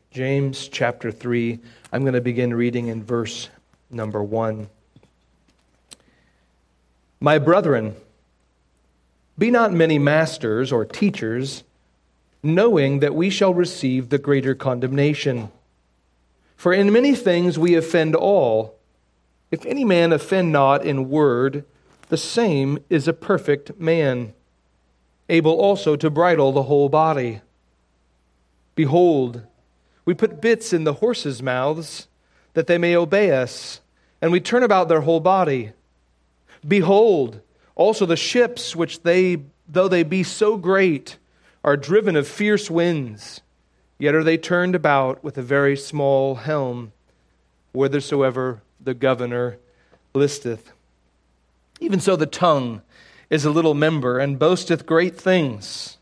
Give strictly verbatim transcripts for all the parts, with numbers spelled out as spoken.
James chapter three. I'm going to begin reading in verse number one. My brethren, be not many masters or teachers, knowing that we shall receive the greater condemnation. For in many things we offend all. If any man offend not in word, the same is a perfect man, able also to bridle the whole body. Behold, we put bits in the horses' mouths, that they may obey us, and we turn about their whole body. Behold, also the ships which they, though they be so great, are driven of fierce winds, yet are they turned about with a very small helm, whithersoever the governor listeth. Even so the tongue is a little member, and boasteth great things.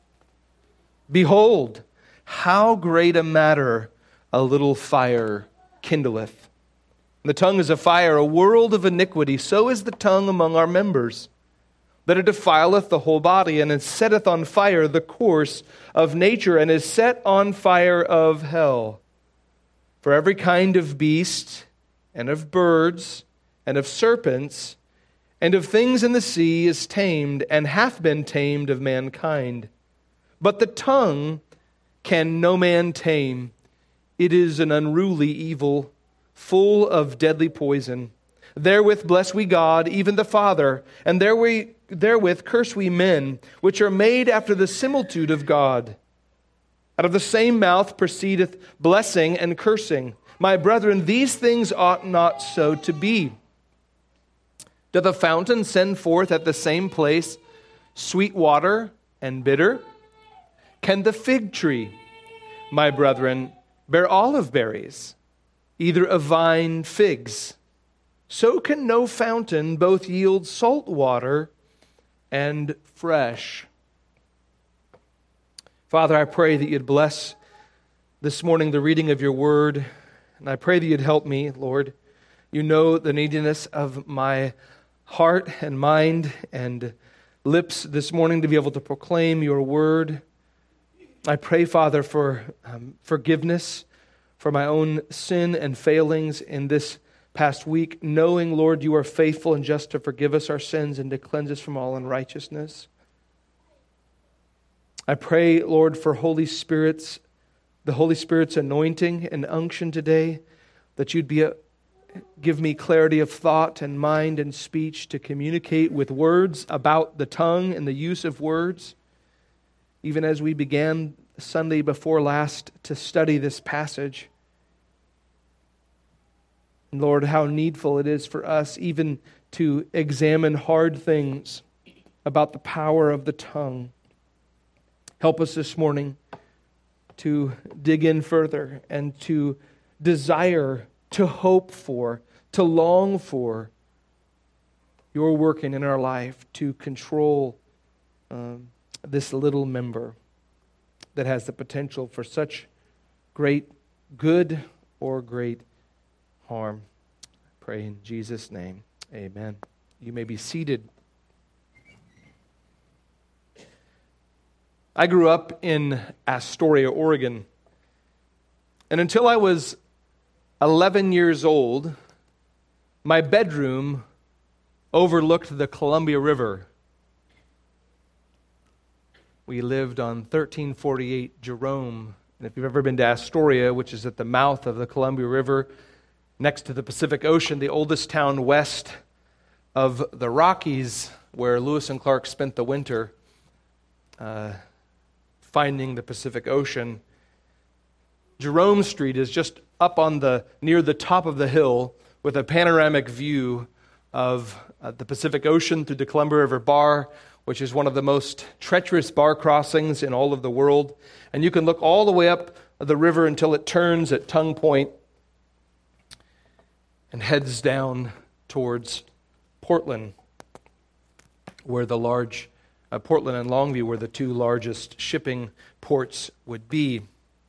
Behold, how great a matter a little fire kindleth. The tongue is a fire, a world of iniquity. So is the tongue among our members, that it defileth the whole body, and it setteth on fire the course of nature, and is set on fire of hell. For every kind of beast, and of birds, and of serpents, and of things in the sea is tamed, and hath been tamed of mankind. But the tongue can no man tame. It is an unruly evil, full of deadly poison. Therewith bless we God, even the Father, and therewith, therewith curse we men, which are made after the similitude of God. Out of the same mouth proceedeth blessing and cursing. My brethren, these things ought not so to be. Doth a fountain send forth at the same place sweet water and bitter? Can the fig tree, my brethren, bear olive berries, either a vine figs? So can no fountain both yield salt water and fresh. Father, I pray that you'd bless this morning the reading of your word, and I pray that you'd help me, Lord. You know the neediness of my heart and mind and lips this morning to be able to proclaim your word. I pray, Father, for um, forgiveness for my own sin and failings in this past week, knowing, Lord, you are faithful and just to forgive us our sins and to cleanse us from all unrighteousness. I pray, Lord, for Holy Spirit's, the Holy Spirit's anointing and unction today, that you'd be a, give me clarity of thought and mind and speech to communicate with words about the tongue and the use of words. Even as we began Sunday before last to study this passage. And Lord, how needful it is for us even to examine hard things about the power of the tongue. Help us this morning to dig in further and to desire, to hope for, to long for your working in our life to control um, this little member that has the potential for such great good or great harm. I pray in Jesus' name, amen. You may be seated. I grew up in Astoria, Oregon, and until I was eleven years old, my bedroom overlooked the Columbia River. We lived on thirteen forty-eight Jerome. And if you've ever been to Astoria, which is at the mouth of the Columbia River, next to the Pacific Ocean, the oldest town west of the Rockies, where Lewis and Clark spent the winter uh, finding the Pacific Ocean. Jerome Street is just up on the near the top of the hill with a panoramic view of uh, the Pacific Ocean through the Columbia River Bar, which is one of the most treacherous bar crossings in all of the world. And you can look all the way up the river until it turns at Tongue Point and heads down towards Portland, where the large, uh, Portland and Longview, where the two largest shipping ports would be.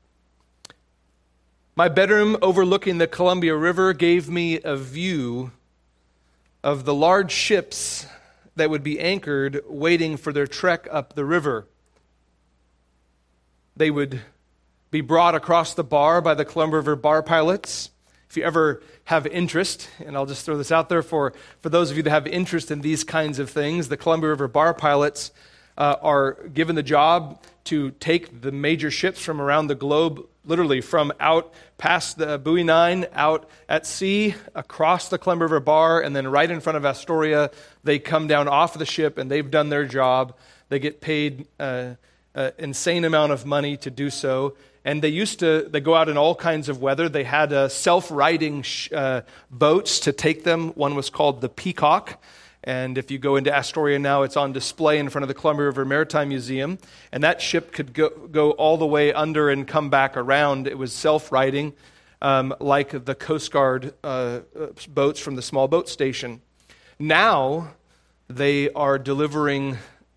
My bedroom overlooking the Columbia River gave me a view of the large ships that would be anchored waiting for their trek up the river. They would be brought across the bar by the Columbia River bar pilots. If you ever have interest, and I'll just throw this out there for, for those of you that have interest in these kinds of things, the Columbia River bar pilots uh, are given the job to take the major ships from around the globe, literally from out past the Buoy Nine, out at sea, across the Columbia River bar, and then right in front of Astoria, they come down off of the ship, and they've done their job. They get paid an uh, uh, insane amount of money to do so. And they used to, they go out in all kinds of weather. They had uh, self-riding sh- uh, boats to take them. One was called the Peacock. And if you go into Astoria now, it's on display in front of the Columbia River Maritime Museum. And that ship could go, go all the way under and come back around. It was self-riding, um, like the Coast Guard uh, boats from the small boat station. Now, they are delivering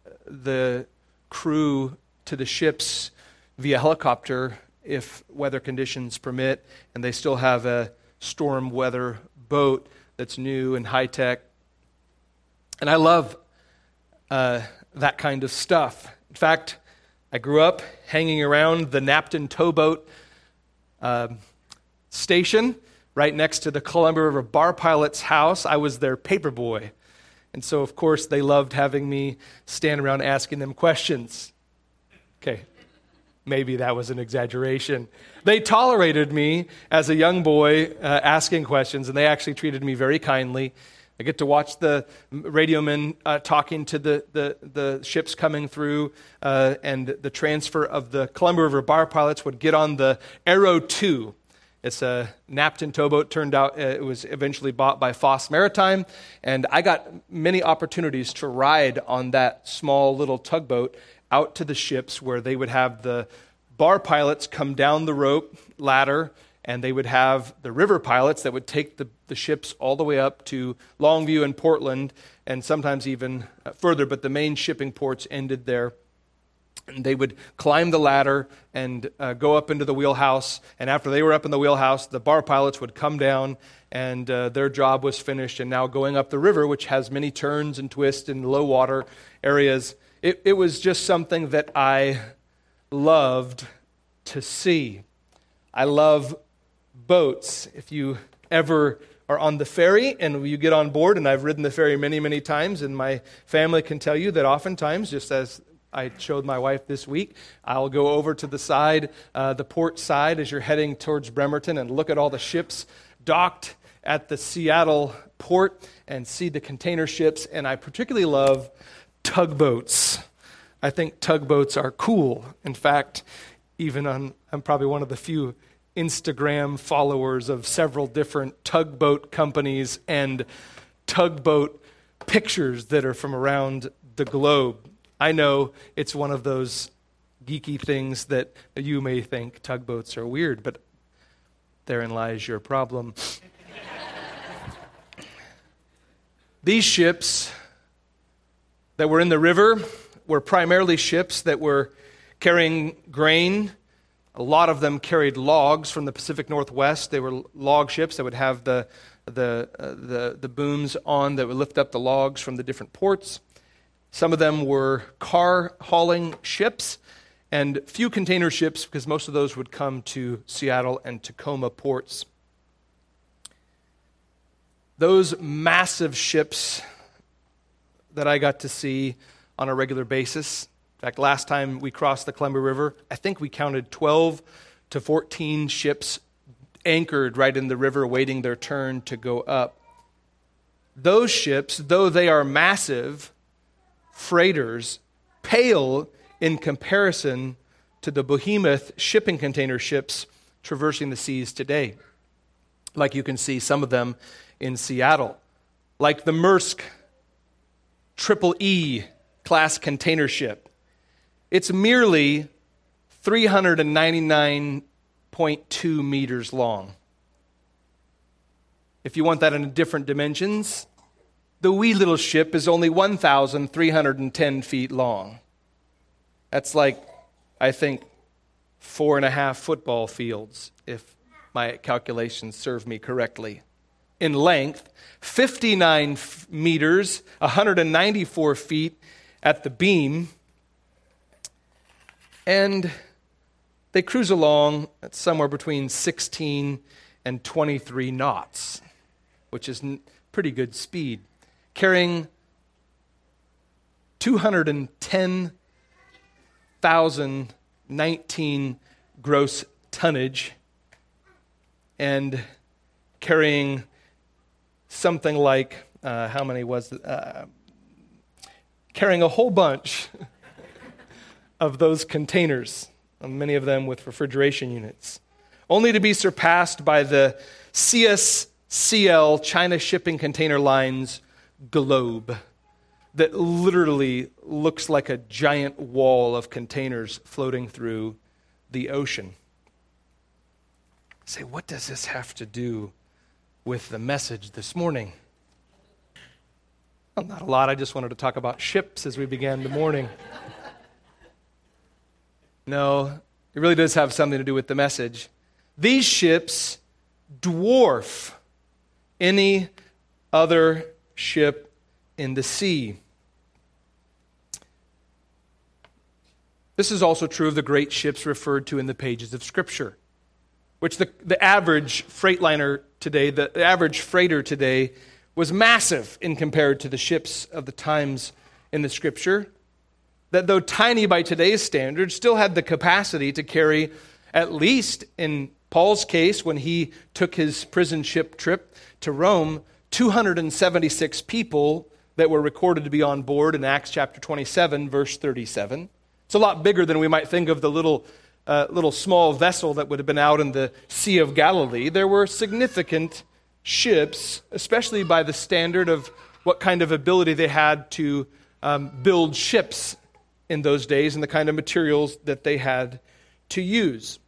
the crew to the ships via helicopter if weather conditions permit, and they still have a storm weather boat that's new and high-tech. And I love uh, that kind of stuff. In fact, I grew up hanging around the Napton Towboat uh, station right next to the Columbia River bar pilot's house. I was their paper boy. And so, of course, they loved having me stand around asking them questions. Okay. Maybe that was an exaggeration. They tolerated me as a young boy uh, asking questions, and they actually treated me very kindly. I get to watch the radiomen uh, talking to the, the, the ships coming through, uh, and the transfer of the Columbia River bar pilots would get on the Arrow two. It's a Napton towboat. Turned out uh, it was eventually bought by Foss Maritime, and I got many opportunities to ride on that small little tugboat out to the ships where they would have the bar pilots come down the rope ladder, and they would have the river pilots that would take the, the ships all the way up to Longview and Portland, and sometimes even further, but the main shipping ports ended there. And they would climb the ladder and uh, go up into the wheelhouse, and after they were up in the wheelhouse, the bar pilots would come down, and uh, their job was finished, and now going up the river, which has many turns and twists and low water areas. It, it was just something that I loved to see. I love boats. If you ever are on the ferry and you get on board, and I've ridden the ferry many, many times, and my family can tell you that oftentimes, just as I showed my wife this week, I'll go over to the side, uh, the port side, as you're heading towards Bremerton, and look at all the ships docked at the Seattle port and see the container ships, and I particularly love tugboats. I think tugboats are cool. In fact, even on, I'm probably one of the few Instagram followers of several different tugboat companies and tugboat pictures that are from around the globe. I know it's one of those geeky things that you may think tugboats are weird, but therein lies your problem. These ships that were in the river were primarily ships that were carrying grain. A lot of them carried logs from the Pacific Northwest. They were log ships that would have the the uh, the, the booms on that would lift up the logs from the different ports. Some of them were car hauling ships, and few container ships, because most of those would come to Seattle and Tacoma ports. Those massive ships that I got to see on a regular basis. In fact, last time we crossed the Columbia River, I think we counted twelve to fourteen ships anchored right in the river waiting their turn to go up. Those ships, though they are massive freighters, pale in comparison to the behemoth shipping container ships traversing the seas today. Like you can see some of them in Seattle. Like the Maersk Triple E class container ship. It's merely three hundred ninety-nine point two meters long. If you want that in different dimensions, the wee little ship is only one thousand three hundred ten feet long. That's like, I think, four and a half football fields, if my calculations serve me correctly. In length, fifty-nine f- meters, one hundred ninety-four feet at the beam. And they cruise along at somewhere between sixteen and twenty-three knots, which is pretty good speed, carrying two hundred ten thousand nineteen gross tonnage and carrying something like, uh, how many was it? Uh, carrying a whole bunch of those containers, many of them with refrigeration units, only to be surpassed by the C S C L, China Shipping Container Line's Globe, that literally looks like a giant wall of containers floating through the ocean. Say, what does this have to do with the message this morning? Well, not a lot. I just wanted to talk about ships as we began the morning. No, it really does have something to do with the message. These ships dwarf any other ship in the sea. This is also true of the great ships referred to in the pages of Scripture, which the, the average freightliner today, the, the average freighter today, was massive in compared to the ships of the times in the Scripture, that though tiny by today's standards, still had the capacity to carry, at least in Paul's case, when he took his prison ship trip to Rome, two hundred seventy-six people that were recorded to be on board in Acts chapter twenty-seven, verse thirty-seven. It's a lot bigger than we might think of the little, uh, little small vessel that would have been out in the Sea of Galilee. There were significant ships, especially by the standard of what kind of ability they had to um, build ships in those days and the kind of materials that they had to use.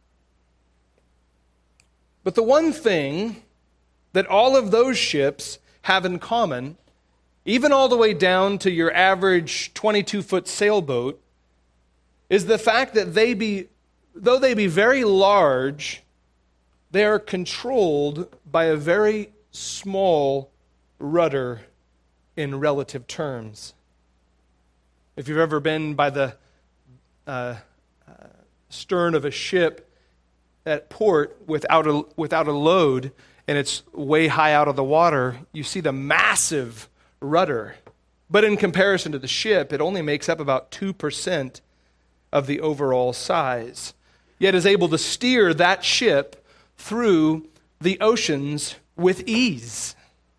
But the one thing that all of those ships have in common, even all the way down to your average twenty-two foot sailboat, is the fact that they be, though they be very large, they are controlled by a very small rudder in relative terms. If you've ever been by the uh, uh, stern of a ship at port without a, without a load, and it's way high out of the water, you see the massive rudder. But in comparison to the ship, it only makes up about two percent of the overall size, yet is able to steer that ship through the oceans with ease.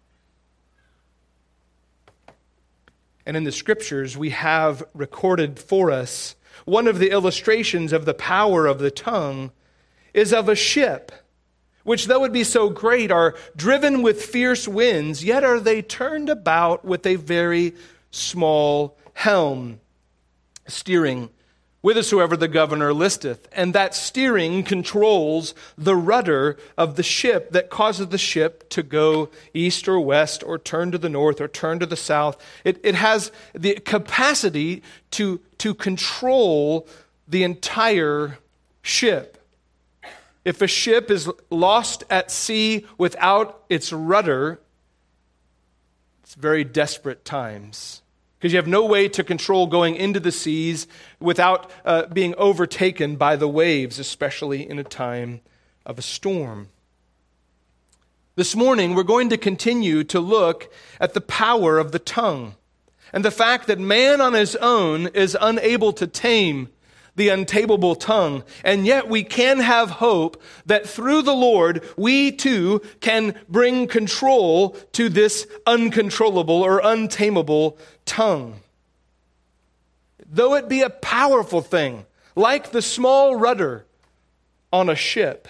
And in the Scriptures, we have recorded for us one of the illustrations of the power of the tongue is of a ship, which though it be so great, are driven with fierce winds, yet are they turned about with a very small helm, steering whithersoever the governor listeth. And that steering controls the rudder of the ship that causes the ship to go east or west or turn to the north or turn to the south. It, it has the capacity to, to control the entire ship. If a ship is lost at sea without its rudder, it's very desperate times, because you have no way to control going into the seas without uh, being overtaken by the waves, especially in a time of a storm. This morning, we're going to continue to look at the power of the tongue and the fact that man on his own is unable to tame the untamable tongue, and yet we can have hope that through the Lord, we too can bring control to this uncontrollable or untamable tongue. Though it be a powerful thing, like the small rudder on a ship,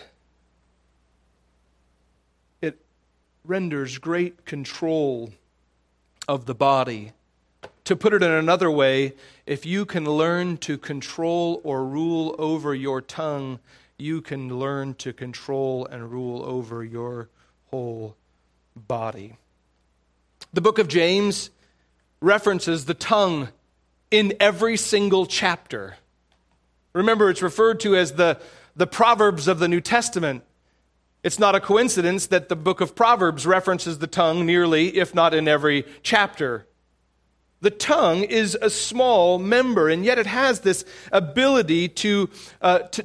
it renders great control of the body. To put it in another way, if you can learn to control or rule over your tongue, you can learn to control and rule over your whole body. The book of James references the tongue in every single chapter. Remember, it's referred to as the, the Proverbs of the New Testament. It's not a coincidence that the book of Proverbs references the tongue nearly, if not in every chapter. The tongue is a small member, and yet it has this ability to, uh, to, to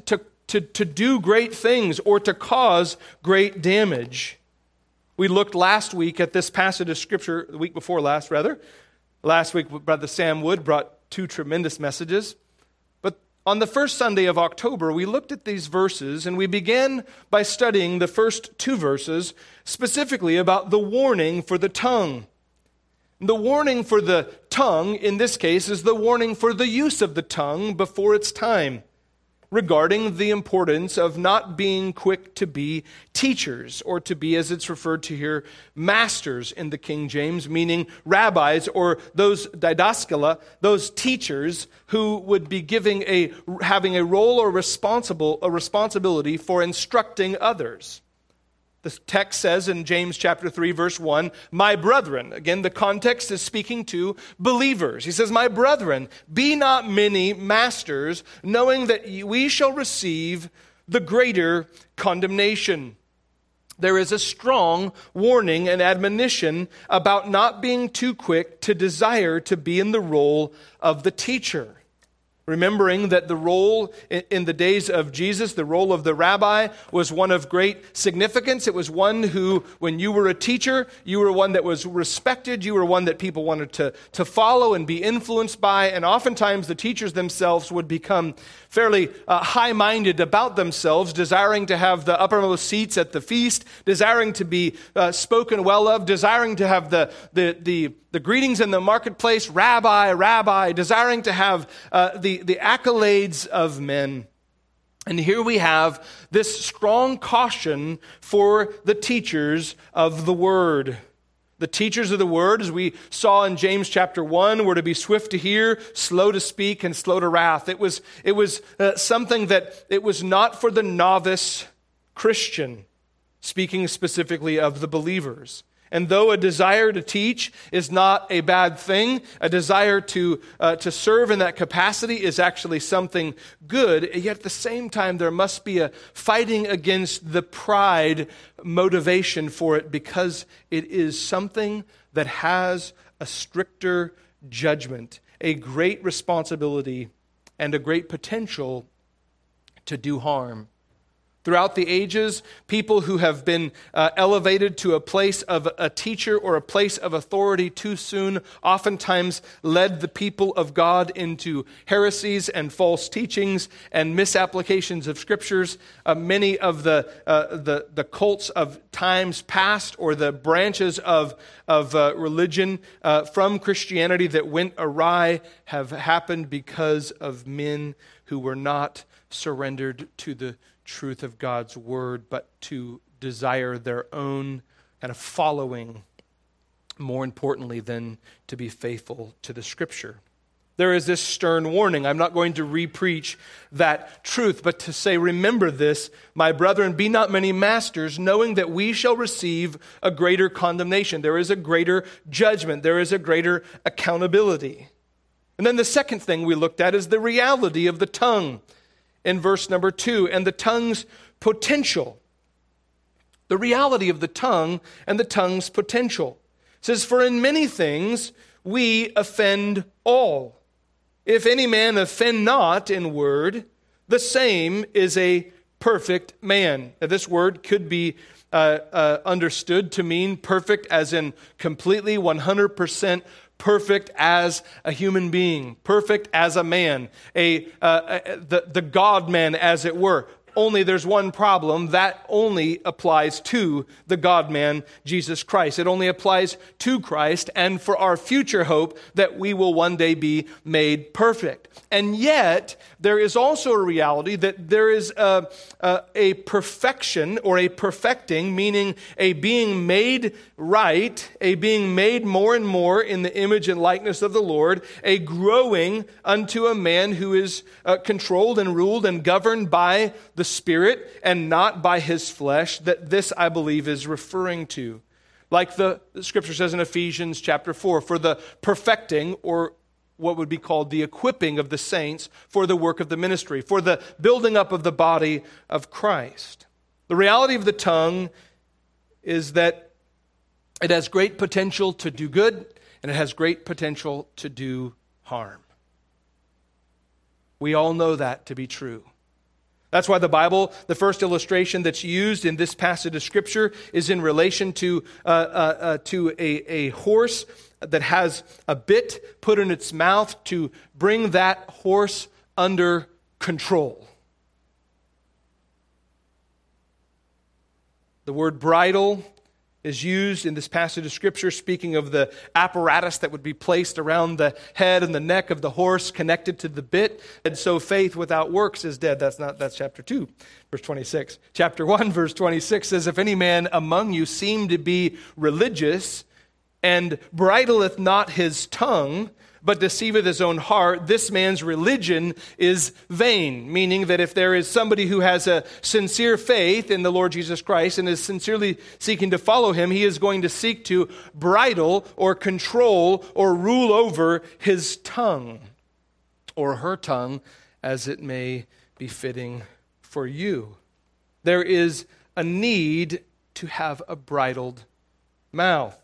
to, to do great things or to cause great damage. We looked last week at this passage of Scripture, the week before last, rather. Last week, Brother Sam Wood brought two tremendous messages. But on the first Sunday of October, we looked at these verses, and we began by studying the first two verses, specifically about the warning for the tongue. The warning for the tongue, in this case, is the warning for the use of the tongue before its time, regarding the importance of not being quick to be teachers, or to be, as it's referred to here, masters in the King James, meaning rabbis or those didaskala, those teachers who would be giving a having a role or responsible a responsibility for instructing others. The text says in James chapter three, verse one, my brethren, again, the context is speaking to believers. He says, my brethren, be not many masters, knowing that we shall receive the greater condemnation. There is a strong warning and admonition about not being too quick to desire to be in the role of the teacher. Remembering that the role in the days of Jesus, the role of the rabbi, was one of great significance. It was one who, when you were a teacher, you were one that was respected. You were one that people wanted to, to follow and be influenced by. And oftentimes the teachers themselves would become fairly uh, high-minded about themselves, desiring to have the uppermost seats at the feast, desiring to be uh, spoken well of, desiring to have the the the The greetings in the marketplace, rabbi, rabbi, desiring to have uh, the, the accolades of men. And here we have this strong caution for the teachers of the word. The teachers of the word, as we saw in James chapter one, were to be swift to hear, slow to speak, and slow to wrath. It was, it was uh, something that it was not for the novice Christian, speaking specifically of the believers. And though a desire to teach is not a bad thing, a desire to uh, to serve in that capacity is actually something good, yet at the same time there must be a fighting against the pride motivation for it, because it is something that has a stricter judgment, a great responsibility, and a great potential to do harm. Throughout the ages, people who have been uh, elevated to a place of a teacher or a place of authority too soon oftentimes led the people of God into heresies and false teachings and misapplications of scriptures. Uh, many of the, uh, the the cults of times past, or the branches of, of uh, religion uh, from Christianity that went awry, have happened because of men who were not surrendered to the truth of God's word, but to desire their own kind of following, more importantly than to be faithful to the scripture. There is this stern warning. I'm not going to re-preach that truth, but to say, remember this, my brethren, be not many masters, knowing that we shall receive a greater condemnation. There is a greater judgment. There is a greater accountability. And then the second thing we looked at is the reality of the tongue. In verse number two, and the tongue's potential. The reality of the tongue and the tongue's potential. It says, for in many things we offend all. If any man offend not in word, the same is a perfect man. Now, this word could be uh, uh, understood to mean perfect as in completely one hundred percent perfect as a human being, perfect as a man, a, uh, a the, the God-man, as it were. Only there's one problem. That only applies to the God-man, Jesus Christ. It only applies to Christ and for our future hope that we will one day be made perfect. And yet, there is also a reality that there is a, a, a perfection or a perfecting, meaning a being made right, a being made more and more in the image and likeness of the Lord, a growing unto a man who is uh, controlled and ruled and governed by the Spirit and not by his flesh, that this, I believe, is referring to. Like the, the scripture says in Ephesians chapter four, for the perfecting, or what would be called the equipping of the saints for the work of the ministry, for the building up of the body of Christ. The reality of the tongue is that it has great potential to do good, and it has great potential to do harm. We all know that to be true. That's why the Bible, the first illustration that's used in this passage of Scripture is in relation to, uh, uh, uh, to a, a horse that has a bit put in its mouth to bring that horse under control. The word bridle is used in this passage of Scripture, speaking of the apparatus that would be placed around the head and the neck of the horse connected to the bit. And so faith without works is dead. That's not, that's chapter two, verse twenty-six. Chapter one, verse twenty-six says, if any man among you seem to be religious and bridleth not his tongue, but deceiveth his own heart, this man's religion is vain. Meaning that if there is somebody who has a sincere faith in the Lord Jesus Christ and is sincerely seeking to follow him, he is going to seek to bridle or control or rule over his tongue, or her tongue, as it may be fitting for you. There is a need to have a bridled mouth.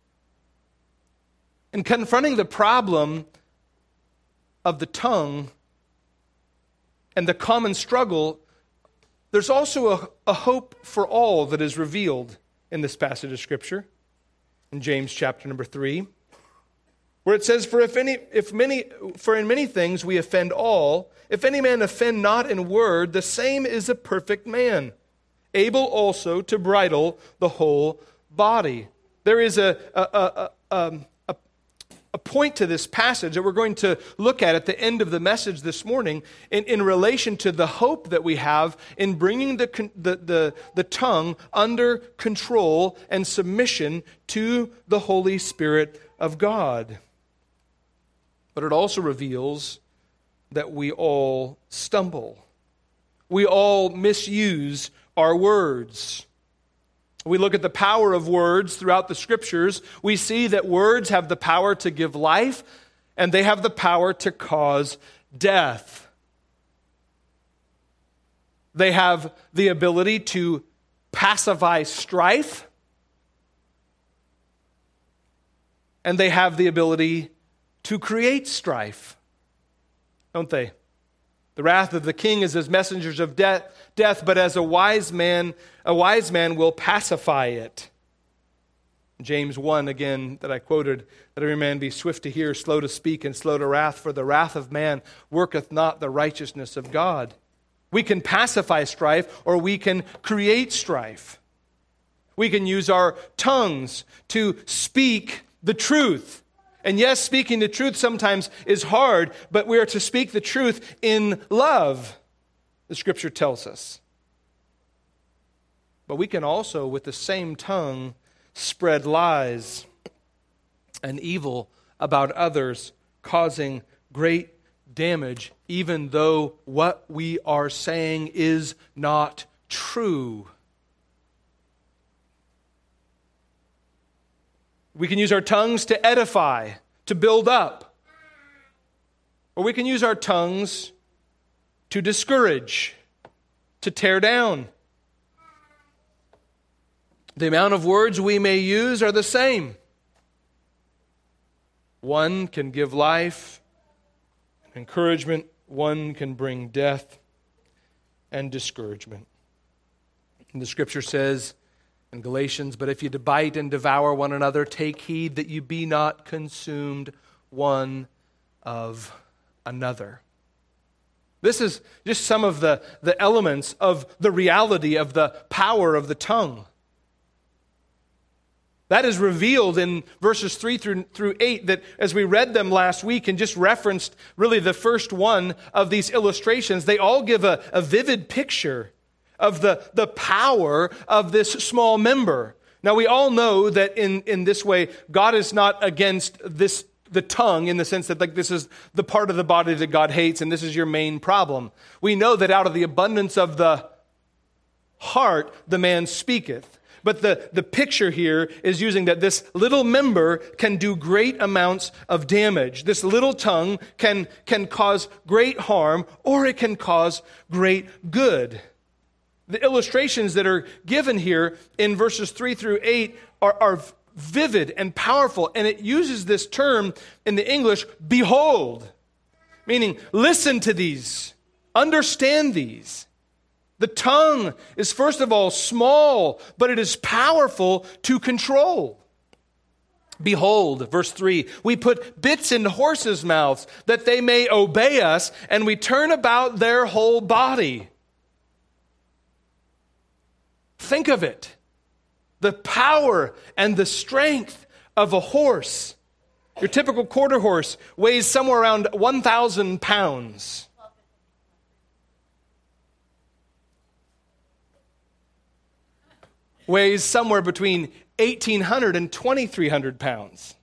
In confronting the problem of the tongue and the common struggle, there's also a, a hope for all that is revealed in this passage of Scripture. In James chapter number three, where it says, For if any, if many, for in many things we offend all, if any man offend not in word, the same is a perfect man, able also to bridle the whole body. There is a a a, a, um, a point to this passage that we're going to look at at the end of the message this morning in, in relation to the hope that we have in bringing the, the, the, the tongue under control and submission to the Holy Spirit of God. But it also reveals that we all stumble. We all misuse our words. We look at the power of words throughout the Scriptures. We see that words have the power to give life, and they have the power to cause death. They have the ability to pacify strife, and they have the ability to create strife, don't they? The wrath of the king is as messengers of death, death, but as a wise man, a wise man will pacify it. James one, again, that I quoted, that every man be swift to hear, slow to speak, and slow to wrath, for the wrath of man worketh not the righteousness of God. We can pacify strife, or we can create strife. We can use our tongues to speak the truth. And yes, speaking the truth sometimes is hard, but we are to speak the truth in love, the Scripture tells us. But we can also, with the same tongue, spread lies and evil about others, causing great damage, even though what we are saying is not true. We can use our tongues to edify, to build up. Or we can use our tongues to discourage, to tear down. The amount of words we may use are the same. One can give life, encouragement. One can bring death and discouragement. And the Scripture says in Galatians, but if you bite and devour one another, take heed that you be not consumed one of another. This is just some of the, the elements of the reality of the power of the tongue. That is revealed in verses three through, through eight that as we read them last week and just referenced really the first one of these illustrations, they all give a, a vivid picture of the, the power of this small member. Now we all know that in, in this way, God is not against this the tongue in the sense that like this is the part of the body that God hates and this is your main problem. We know that out of the abundance of the heart, the man speaketh. But the, the picture here is using that this little member can do great amounts of damage. This little tongue can, can cause great harm or it can cause great good. The illustrations that are given here in verses three through eight are, are vivid and powerful. And it uses this term in the English, behold, meaning listen to these, understand these. The tongue is, first of all, small, but it is powerful to control. Behold, verse three, we put bits in horses' mouths that they may obey us, and we turn about their whole body. Think of it. The power and the strength of a horse. Your typical quarter horse weighs somewhere around one thousand pounds. Weighs somewhere between eighteen hundred and twenty-three hundred pounds.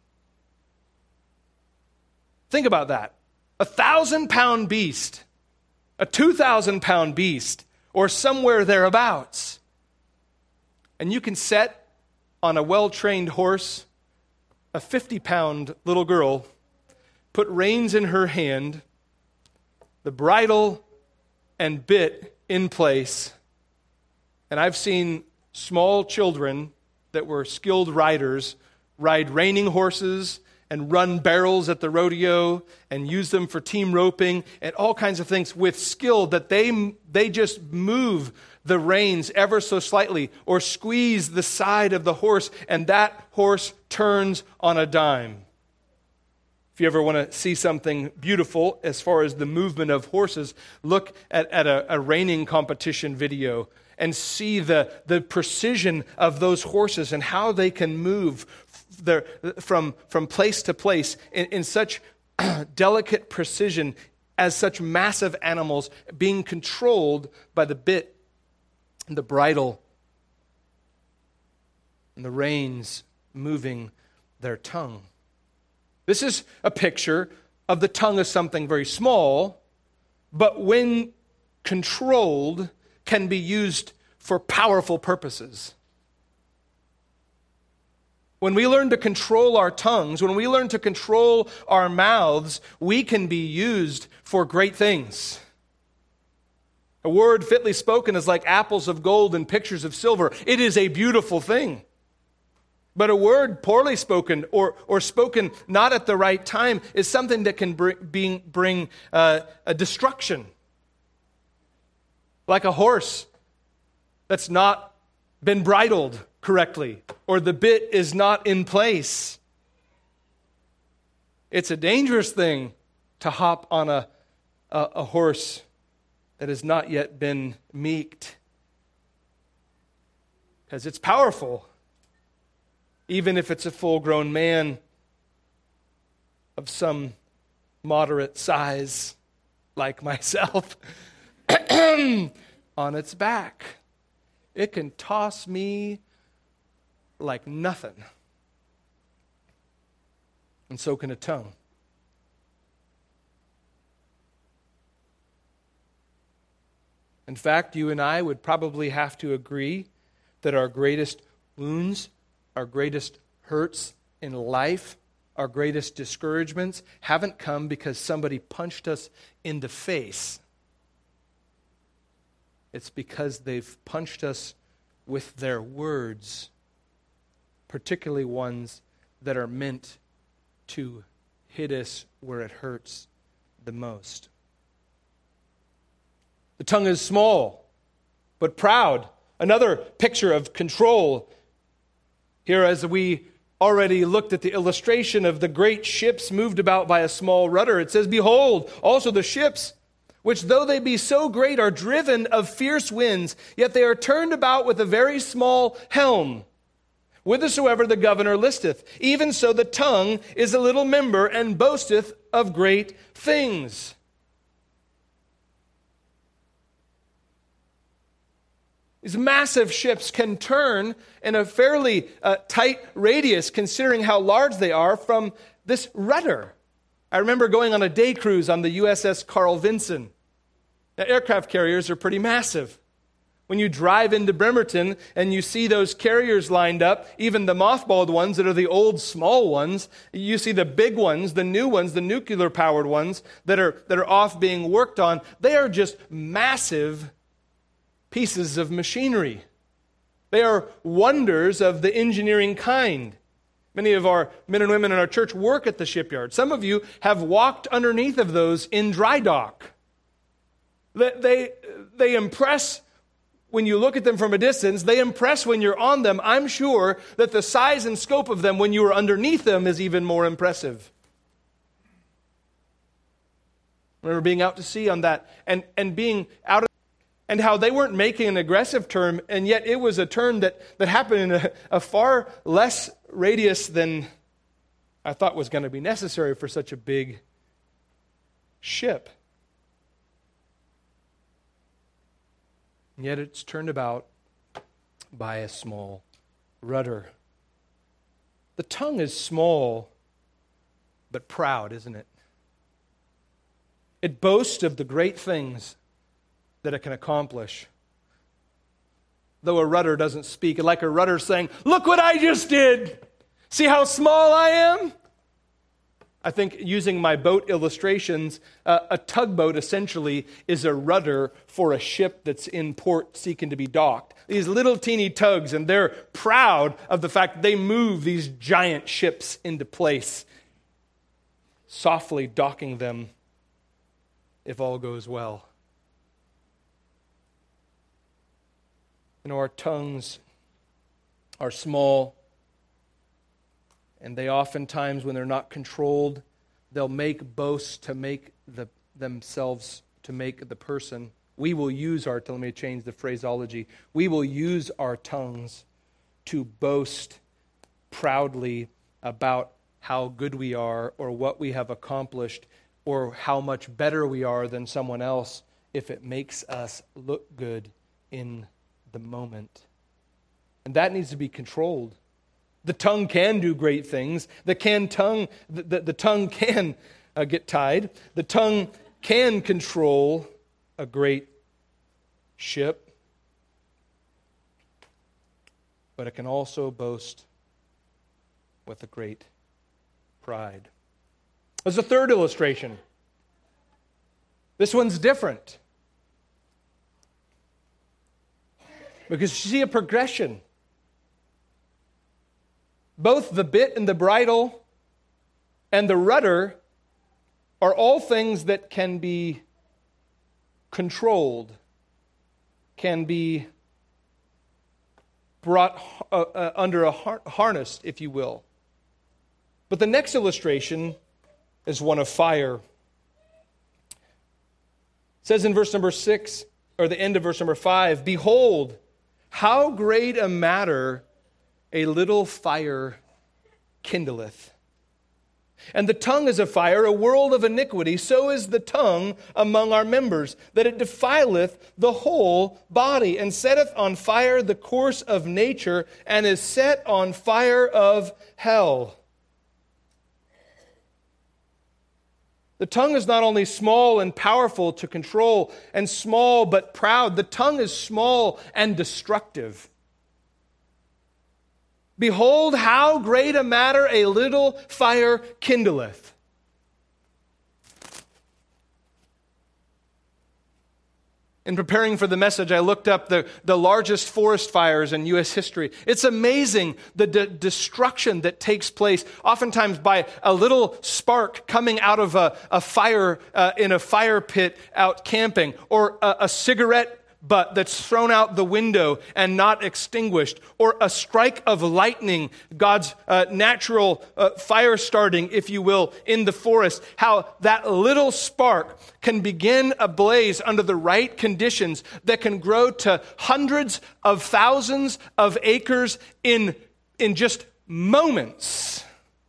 Think about that. A thousand pound beast, a two thousand pound beast, or somewhere thereabouts. And you can set on a well-trained horse a fifty pound little girl, put reins in her hand, the bridle and bit in place. And I've seen small children that were skilled riders ride reining horses and run barrels at the rodeo and use them for team roping and all kinds of things with skill that they they just move the reins ever so slightly or squeeze the side of the horse, and that horse turns on a dime. If you ever want to see something beautiful as far as the movement of horses, look at, at a, a reining competition video and see the, the precision of those horses and how they can move their, from, from place to place in, in such delicate precision as such massive animals being controlled by the bit and the bridle and the reins moving their tongue. This is a picture of the tongue as something very small, but when controlled, can be used for powerful purposes. When we learn to control our tongues, when we learn to control our mouths, we can be used for great things. A word fitly spoken is like apples of gold and pictures of silver. It is a beautiful thing. But a word poorly spoken or, or spoken not at the right time is something that can bring, bring, bring uh, a destruction. Like a horse that's not been bridled correctly, or the bit is not in place. It's a dangerous thing to hop on a, a, a horse that has not yet been meeked, because it's powerful, even if it's a full-grown man of some moderate size, like myself, on its back. It can toss me like nothing. And so can a tongue. In fact, you and I would probably have to agree that our greatest wounds, our greatest hurts in life, our greatest discouragements haven't come because somebody punched us in the face. It's because they've punched us with their words, particularly ones that are meant to hit us where it hurts the most. The tongue is small, but proud. Another picture of control. Here, as we already looked at the illustration of the great ships moved about by a small rudder, it says, "Behold, also the ships, which though they be so great, are driven of fierce winds, yet they are turned about with a very small helm, whithersoever the governor listeth. Even so the tongue is a little member, and boasteth of great things." These massive ships can turn in a fairly uh, tight radius, considering how large they are, from this rudder. I remember going on a day cruise on the U S S Carl Vinson. Now, aircraft carriers are pretty massive. When you drive into Bremerton and you see those carriers lined up, even the mothballed ones that are the old small ones, you see the big ones, the new ones, the nuclear-powered ones that are, that are off being worked on. They are just massive pieces of machinery. They are wonders of the engineering kind. Many of our men and women in our church work at the shipyard. Some of you have walked underneath of those in dry dock. They, they, they impress when you look at them from a distance, they impress when you're on them. I'm sure that the size and scope of them when you are underneath them is even more impressive. I remember being out to sea on that and, and being out of, and how they weren't making an aggressive turn, and yet it was a turn that, that happened in a, a far less radius than I thought was going to be necessary for such a big ship. And yet it's turned about by a small rudder. The tongue is small, but proud, isn't it? It boasts of the great things that it can accomplish. Though a rudder doesn't speak, like a rudder saying, "Look what I just did! See how small I am?" I think using my boat illustrations, uh, a tugboat essentially is a rudder for a ship that's in port seeking to be docked. These little teeny tugs, and they're proud of the fact that they move these giant ships into place, softly docking them if all goes well. You know, our tongues are small, and they oftentimes, when they're not controlled, they'll make boasts to make the, themselves, to make the person. We will use our, let me change the phraseology, we will use our tongues to boast proudly about how good we are or what we have accomplished or how much better we are than someone else if it makes us look good in the moment. And that needs to be controlled. The tongue can do great things. The can tongue, the, the, the tongue can uh, get tied. The tongue can control a great ship. But it can also boast with a great pride. There's a third illustration. This one's different. Because you see a progression. Both the bit and the bridle and the rudder are all things that can be controlled, can be brought uh, uh, under a har- harness, if you will. But the next illustration is one of fire. It says in verse number six, or the end of verse number five, "Behold, how great a matter a little fire kindleth. And the tongue is a fire, a world of iniquity. So is the tongue among our members, that it defileth the whole body, and setteth on fire the course of nature, and is set on fire of hell." The tongue is not only small and powerful to control, and small but proud. The tongue is small and destructive. "Behold, how great a matter a little fire kindleth." In preparing for the message, I looked up the, the largest forest fires in U S history. It's amazing the de- destruction that takes place, oftentimes by a little spark coming out of a, a fire uh, in a fire pit out camping, or a, a cigarette butt that's thrown out the window and not extinguished, or a strike of lightning, God's uh, natural uh, fire starting, if you will, in the forest. How that little spark can begin a blaze under the right conditions that can grow to hundreds of thousands of acres in, in just moments.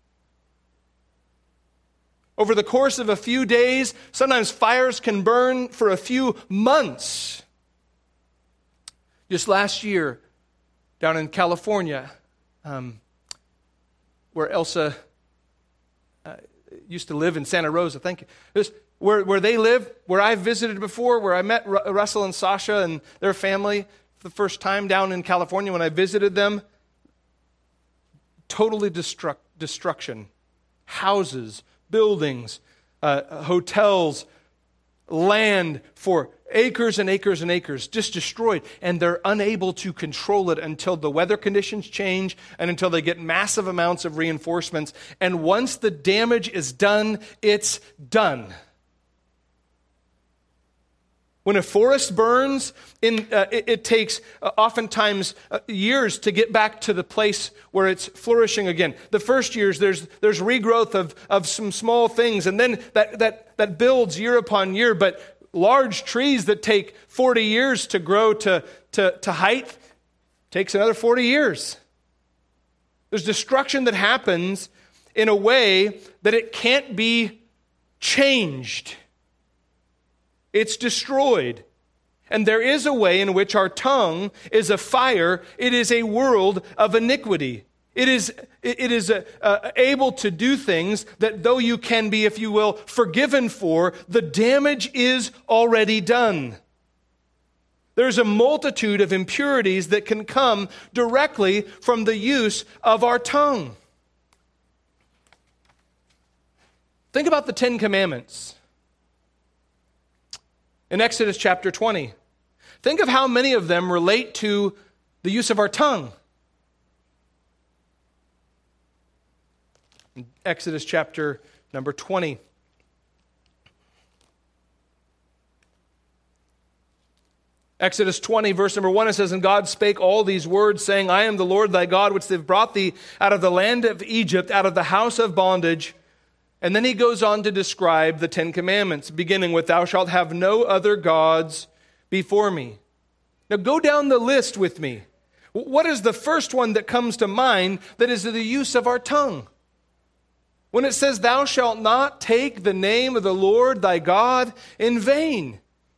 Over the course of a few days, sometimes fires can burn for a few months. Just last year, down in California, um, where Elsa uh, used to live in Santa Rosa, thank you. This, where, where they live, where I visited before, where I met Ru- Russell and Sasha and their family for the first time down in California when I visited them. Totally destruct, destruction. Houses, buildings, uh, hotels, land for acres and acres and acres, just destroyed. And they're unable to control it until the weather conditions change and until they get massive amounts of reinforcements. And once the damage is done, it's done. When a forest burns, in, uh, it, it takes uh, oftentimes uh, years to get back to the place where it's flourishing again. The first years, there's there's regrowth of, of some small things, and then that, that, that builds year upon year. But large trees that take forty years to grow to, to, to height takes another forty years. There's destruction that happens in a way that it can't be changed. It's destroyed. And there is a way in which our tongue is a fire. It is a world of iniquity. It is, it is a, uh, able to do things that though you can be, if you will, forgiven for, the damage is already done. There's a multitude of impurities that can come directly from the use of our tongue. Think about the Ten Commandments. In Exodus chapter twenty, think of how many of them relate to the use of our tongue. In Exodus chapter number twenty. Exodus twenty, verse number one, it says, "And God spake all these words, saying, I am the Lord thy God, which have brought thee out of the land of Egypt, out of the house of bondage." And then he goes on to describe the Ten Commandments, beginning with, "Thou shalt have no other gods before me." Now go down the list with me. What is the first one that comes to mind that is the use of our tongue? When it says, "Thou shalt not take the name of the Lord thy God in vain."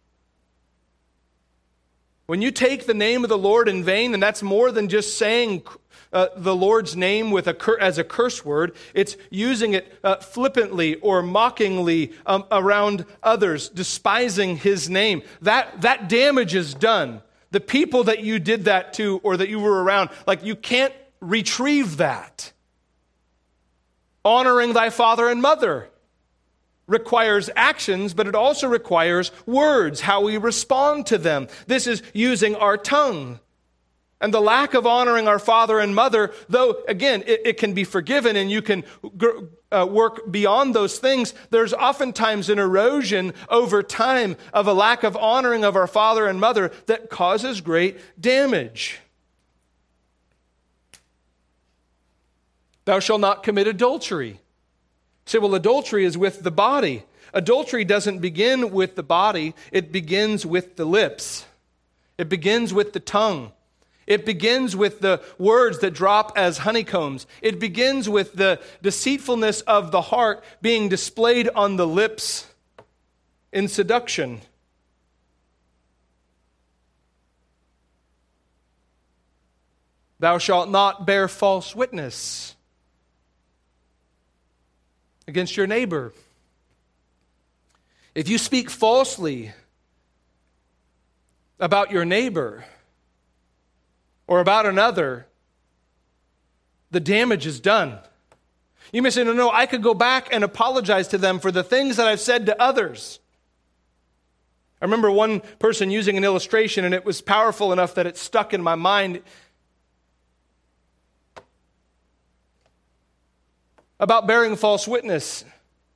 When you take the name of the Lord in vain, and that's more than just saying uh, the Lord's name with a cur- as a curse word, it's using it uh, flippantly or mockingly um, around others, despising his name. That, that damage is done. The people that you did that to or that you were around, like you can't retrieve that. Honoring thy father and mother requires actions, but it also requires words, how we respond to them. This is using our tongue. And the lack of honoring our father and mother, though, again, it, it can be forgiven and you can uh, work beyond those things, there's oftentimes an erosion over time of a lack of honoring of our father and mother that causes great damage. "Thou shalt not commit adultery." You say, well, adultery is with the body. Adultery doesn't begin with the body. It begins with the lips. It begins with the tongue. It begins with the words that drop as honeycombs. It begins with the deceitfulness of the heart being displayed on the lips in seduction. "Thou shalt not bear false witness against your neighbor." If you speak falsely about your neighbor or about another, the damage is done. You may say, no, no, I could go back and apologize to them for the things that I've said to others. I remember one person using an illustration, and it was powerful enough that it stuck in my mind, about bearing false witness.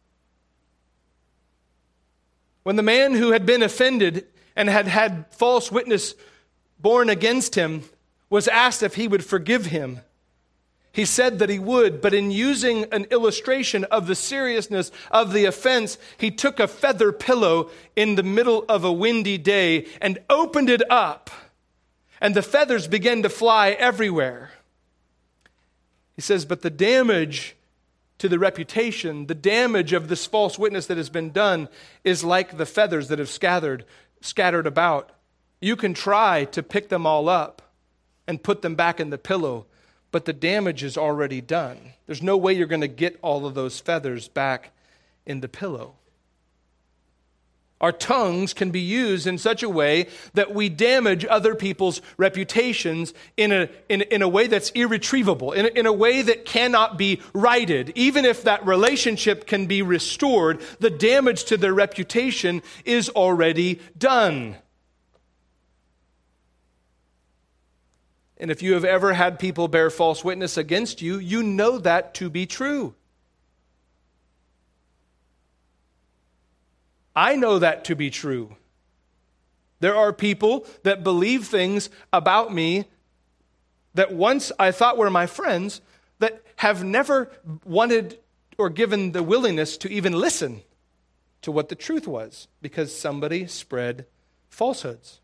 When the man who had been offended and had had false witness borne against him was asked if he would forgive him, he said that he would, but in using an illustration of the seriousness of the offense, he took a feather pillow in the middle of a windy day and opened it up, and the feathers began to fly everywhere. He says, but the damage to the reputation, the damage of this false witness that has been done is like the feathers that have scattered, scattered about. You can try to pick them all up and put them back in the pillow, but the damage is already done. There's no way you're going to get all of those feathers back in the pillow. Our tongues can be used in such a way that we damage other people's reputations in a, in, in a way that's irretrievable, in, in a way that cannot be righted. Even if that relationship can be restored, the damage to their reputation is already done. And if you have ever had people bear false witness against you, you know that to be true. I know that to be true. There are people that believe things about me that once I thought were my friends that have never wanted or given the willingness to even listen to what the truth was because somebody spread falsehoods.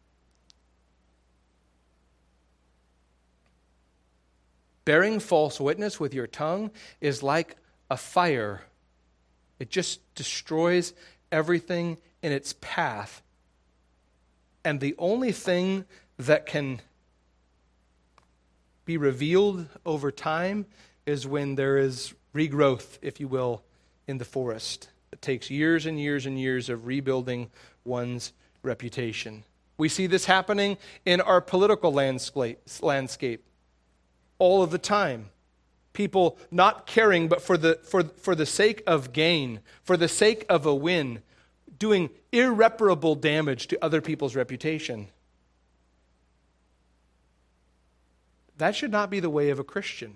Bearing false witness with your tongue is like a fire. It just destroys everything in its path. And the only thing that can be revealed over time is when there is regrowth, if you will, in the forest. It takes years and years and years of rebuilding one's reputation. We see this happening in our political landscape all of the time. People not caring, but for the, for, for the sake of gain, for the sake of a win, doing irreparable damage to other people's reputation. That should not be the way of a Christian.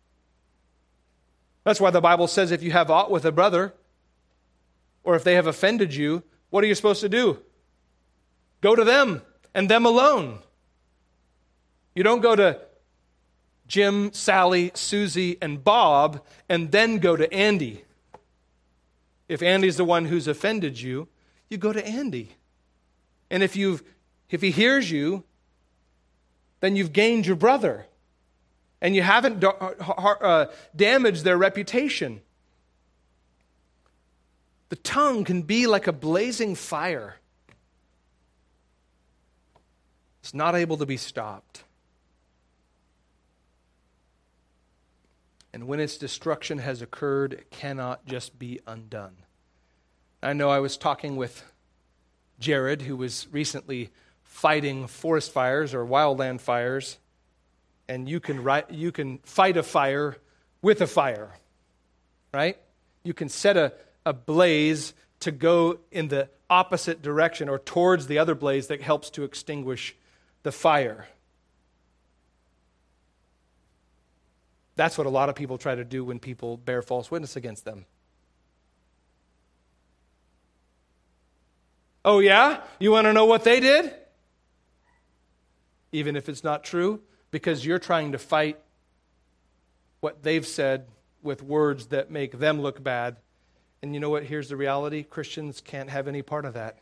That's why the Bible says if you have aught with a brother, or if they have offended you, what are you supposed to do? Go to them, and them alone. You don't go to Jim, Sally, Susie, and Bob, and then go to Andy. If Andy's the one who's offended you, you go to Andy. And if you've if he hears you, then you've gained your brother. And you haven't uh, damaged their reputation. The tongue can be like a blazing fire. It's not able to be stopped. And when its destruction has occurred, it cannot just be undone. I know I was talking with Jared, who was recently fighting forest fires or wildland fires, and you can ri- you can fight a fire with a fire, right? You can set a, a blaze to go in the opposite direction or towards the other blaze that helps to extinguish the fire. That's what a lot of people try to do when people bear false witness against them. Oh yeah? You want to know what they did? Even if it's not true, because you're trying to fight what they've said with words that make them look bad. And you know what? Here's the reality. Christians can't have any part of that.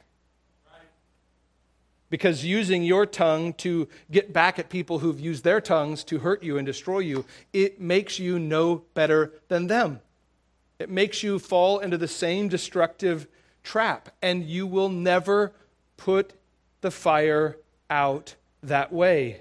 Because using your tongue to get back at people who've used their tongues to hurt you and destroy you, it makes you no better than them. It makes you fall into the same destructive trap. And you will never put the fire out that way.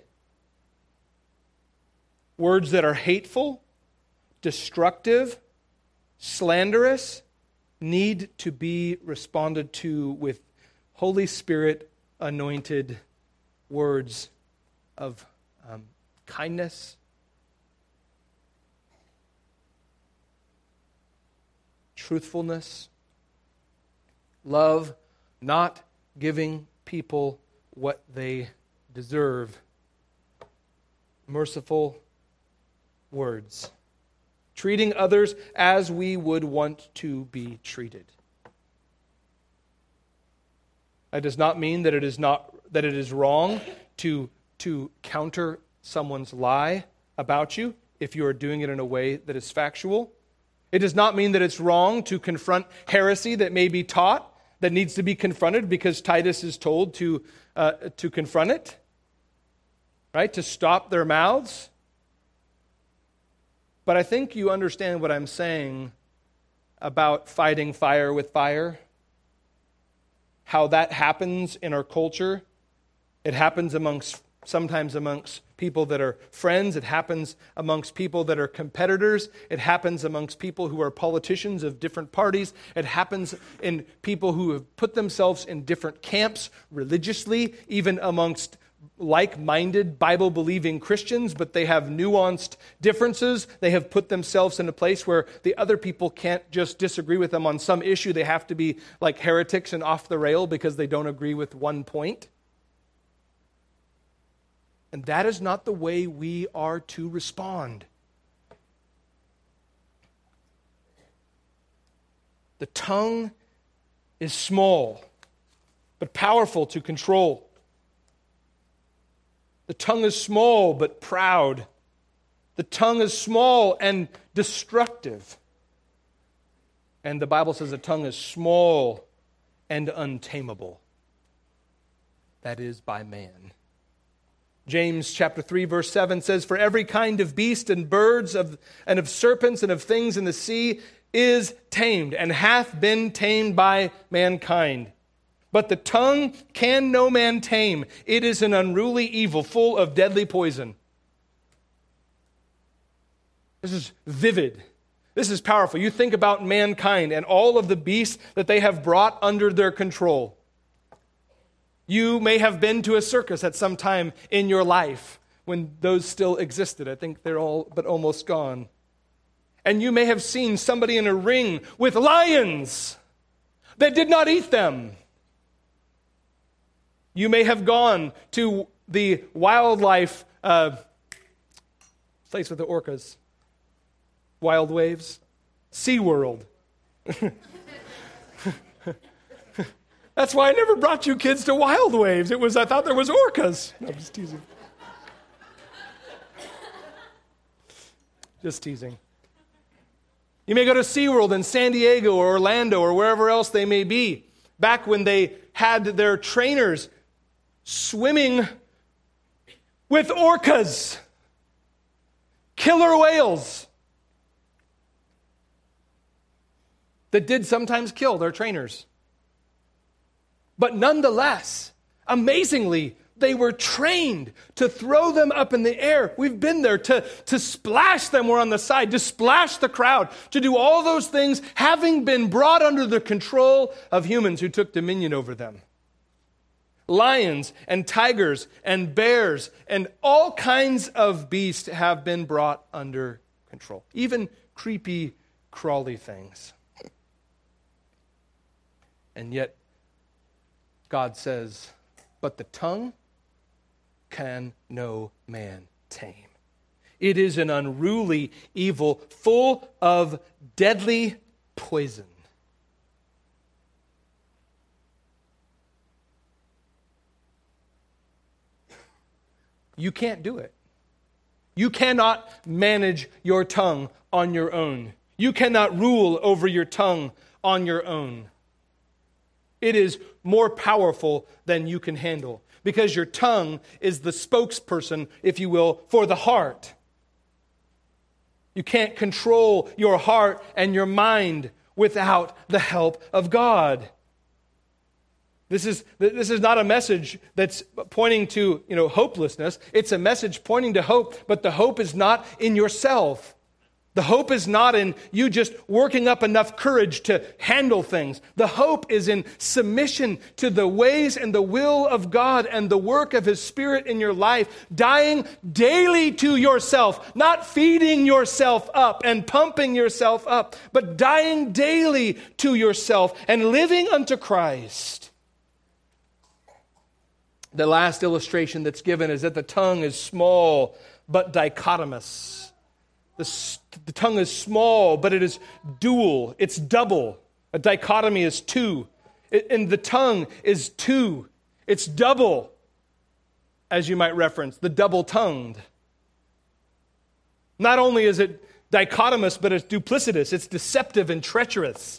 Words that are hateful, destructive, slanderous, need to be responded to with Holy Spirit anointed words of um, kindness, truthfulness, love, not giving people what they deserve, merciful words, treating others as we would want to be treated. That does not mean that it is not that it is wrong to, to counter someone's lie about you if you are doing it in a way that is factual. It does not mean that it's wrong to confront heresy that may be taught, that needs to be confronted because Titus is told to, uh, to confront it, right? To stop their mouths. But I think you understand what I'm saying about fighting fire with fire. How that happens in our culture. It happens amongst, sometimes amongst people that are friends. It happens amongst people that are competitors. It happens amongst people who are politicians of different parties. It happens in people who have put themselves in different camps religiously, even amongst like-minded, Bible-believing Christians, but they have nuanced differences. They have put themselves in a place where the other people can't just disagree with them on some issue. They have to be like heretics and off the rail because they don't agree with one point. And that is not the way we are to respond. The tongue is small, but powerful to control. The tongue is small but proud. The tongue is small and destructive. And the Bible says the tongue is small and untamable. That is by man. James chapter three verse seven says, "For every kind of beast and birds of, and of serpents and of things in the sea is tamed and hath been tamed by mankind. But the tongue can no man tame. It is an unruly evil full of deadly poison." This is vivid. This is powerful. You think about mankind and all of the beasts that they have brought under their control. You may have been to a circus at some time in your life when those still existed. I think they're all but almost gone. And you may have seen somebody in a ring with lions that did not eat them. You may have gone to the wildlife uh, place with the orcas. Wild Waves, SeaWorld. That's why I never brought you kids to Wild Waves. It was, I thought there was orcas. No, I'm just teasing. Just teasing. You may go to SeaWorld in San Diego or Orlando or wherever else they may be. Back when they had their trainers swimming with orcas, killer whales, that did sometimes kill their trainers. But nonetheless, amazingly, they were trained to throw them up in the air. We've been there to, to splash them where on the side, to splash the crowd, to do all those things, having been brought under the control of humans who took dominion over them. Lions and tigers and bears and all kinds of beasts have been brought under control. Even creepy, crawly things. And yet, God says, but the tongue can no man tame. It is an unruly evil full of deadly poison. You can't do it. You cannot manage your tongue on your own. You cannot rule over your tongue on your own. It is more powerful than you can handle because your tongue is the spokesperson, if you will, for the heart. You can't control your heart and your mind without the help of God. This is, this is not a message that's pointing to, you know, hopelessness. It's a message pointing to hope, but the hope is not in yourself. The hope is not in you just working up enough courage to handle things. The hope is in submission to the ways and the will of God and the work of His Spirit in your life, dying daily to yourself, not feeding yourself up and pumping yourself up, but dying daily to yourself and living unto Christ. The last illustration that's given is that the tongue is small but dichotomous. The, the tongue is small, but it is dual. It's double. A dichotomy is two. It, and the tongue is two. It's double, as you might reference, the double-tongued. Not only is it dichotomous, but it's duplicitous. It's deceptive and treacherous.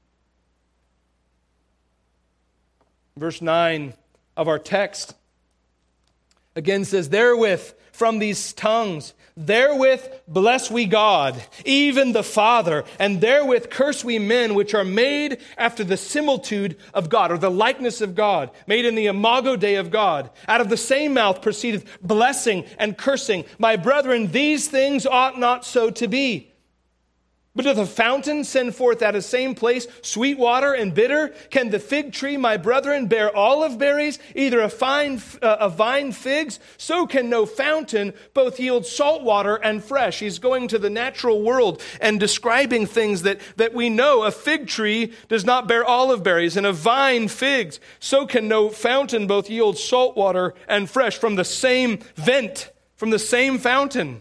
Verse nine of our text again says, "Therewith, from these tongues, therewith bless we God, even the Father, and therewith curse we men which are made after the similitude of God," or the likeness of God, made in the imago Dei of God. "Out of the same mouth proceedeth blessing and cursing. My brethren, these things ought not so to be. But doth a fountain send forth out of the same place sweet water and bitter? Can the fig tree, my brethren, bear olive berries, either a fine uh, a vine figs? So can no fountain both yield salt water and fresh." He's going to the natural world and describing things that, that we know. A fig tree does not bear olive berries, and a vine figs. So can no fountain both yield salt water and fresh from the same vent, from the same fountain.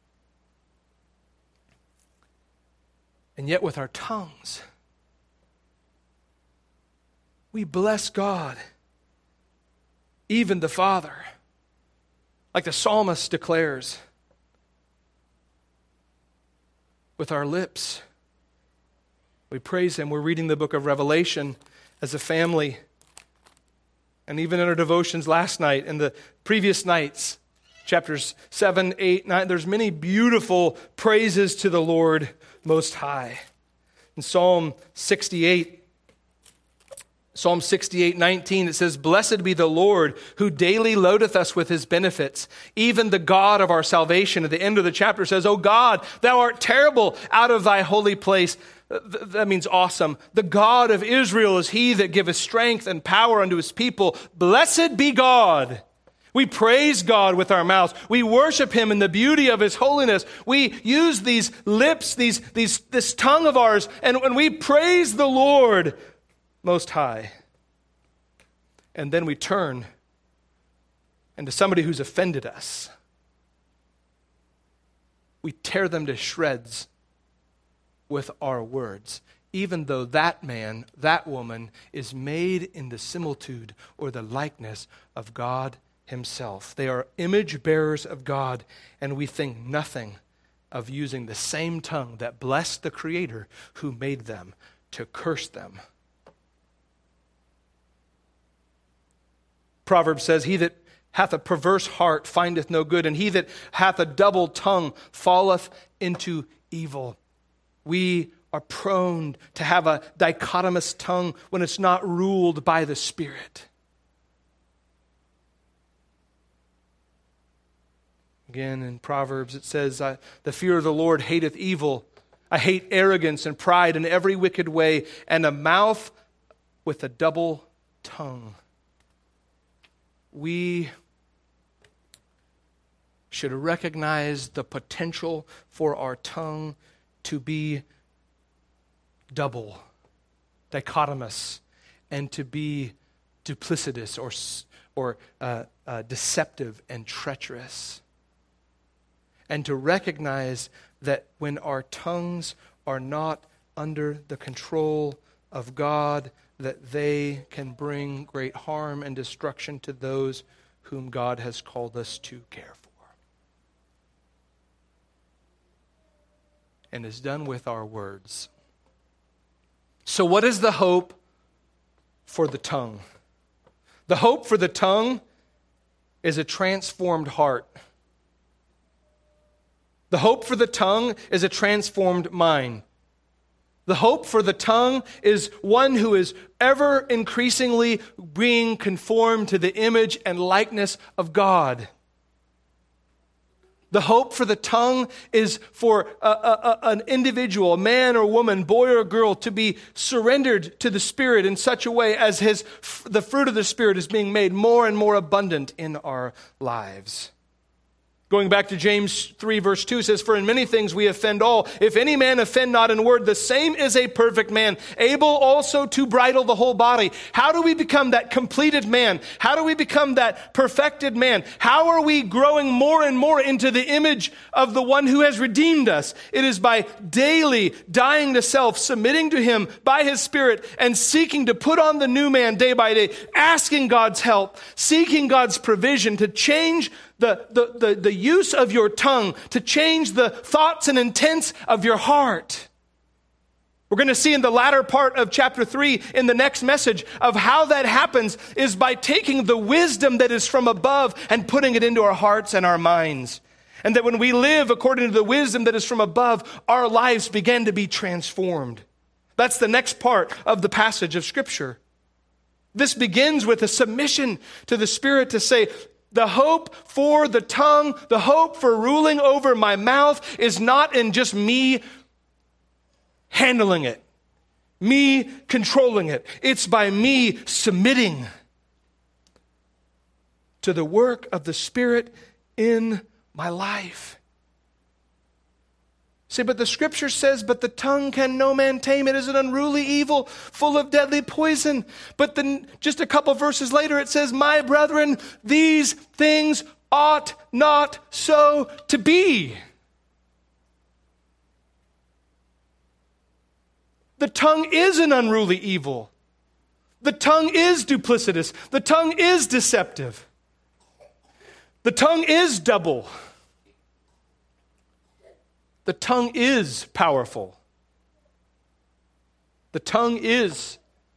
And yet with our tongues, we bless God, even the Father. Like the psalmist declares, with our lips, we praise him. We're reading the book of Revelation as a family. And even in our devotions last night and the previous nights, chapters seven, eight, nine, there's many beautiful praises to the Lord Most High. In Psalm sixty-eight, Psalm sixty-eight, nineteen, it says, "Blessed be the Lord who daily loadeth us with his benefits, even the God of our salvation." At the end of the chapter says, "O God, thou art terrible out of thy holy place." That means awesome. "The God of Israel is he that giveth strength and power unto his people. Blessed be God." We praise God with our mouths. We worship him in the beauty of his holiness. We use these lips, these, these, this tongue of ours, and when we praise the Lord Most High. And then we turn and to somebody who's offended us, we tear them to shreds with our words, even though that man, that woman is made in the similitude or the likeness of God himself. They are image bearers of God, and we think nothing of using the same tongue that blessed the Creator who made them to curse them. Proverbs says, "He that hath a perverse heart findeth no good, and he that hath a double tongue falleth into evil." We are prone to have a dichotomous tongue when it's not ruled by the Spirit. Again, in Proverbs it says, "The fear of the Lord hateth evil. I hate arrogance and pride in every wicked way, and a mouth with a double tongue." We should recognize the potential for our tongue to be double, dichotomous, and to be duplicitous or, or uh, uh, deceptive and treacherous. And to recognize that when our tongues are not under the control of God, that they can bring great harm and destruction to those whom God has called us to care for. And is done with our words. So what is the hope for the tongue? The hope for the tongue is a transformed heart. The hope for the tongue is a transformed mind. The hope for the tongue is one who is ever increasingly being conformed to the image and likeness of God. The hope for the tongue is for a, a, a, an individual, a man or woman, boy or girl, to be surrendered to the Spirit in such a way as his the fruit of the Spirit is being made more and more abundant in our lives. Going back to James three, verse two, says, "For in many things we offend all. If any man offend not in word, the same is a perfect man, able also to bridle the whole body." How do we become that completed man? How do we become that perfected man? How are we growing more and more into the image of the one who has redeemed us? It is by daily dying to self, submitting to him by his Spirit, and seeking to put on the new man day by day, asking God's help, seeking God's provision to change The, the, the, the use of your tongue, to change the thoughts and intents of your heart. We're going to see in the latter part of chapter three, in the next message, of how that happens is by taking the wisdom that is from above and putting it into our hearts and our minds. And that when we live according to the wisdom that is from above, our lives begin to be transformed. That's the next part of the passage of Scripture. This begins with a submission to the Spirit to say, the hope for the tongue, the hope for ruling over my mouth is not in just me handling it, me controlling it. It's by me submitting to the work of the Spirit in my life. See, but the Scripture says, "But the tongue can no man tame. It is an unruly evil, full of deadly poison." But then just a couple verses later it says, "My brethren, these things ought not so to be." The tongue is an unruly evil. The tongue is duplicitous. The tongue is deceptive. The tongue is double. The tongue is powerful. The tongue is